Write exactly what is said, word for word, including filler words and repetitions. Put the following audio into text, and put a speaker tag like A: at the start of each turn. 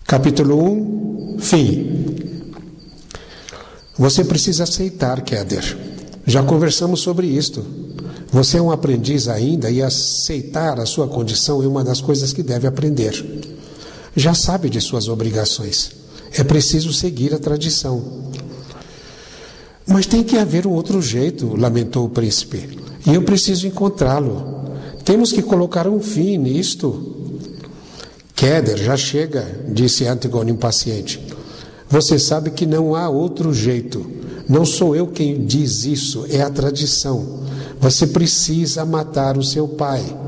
A: Capítulo um, fim. Você precisa aceitar, Kéder. Já conversamos sobre isto. Você é um aprendiz ainda e aceitar a sua condição é uma das coisas que deve aprender. Já sabe de suas obrigações. É preciso seguir a tradição. Mas tem que haver um outro jeito, lamentou o príncipe. E eu preciso encontrá-lo. Temos que colocar um fim nisto. Kéder, já chega, disse Antígona impaciente. Você sabe que não há outro jeito. Não sou eu quem diz isso, é a tradição. Você precisa matar o seu pai.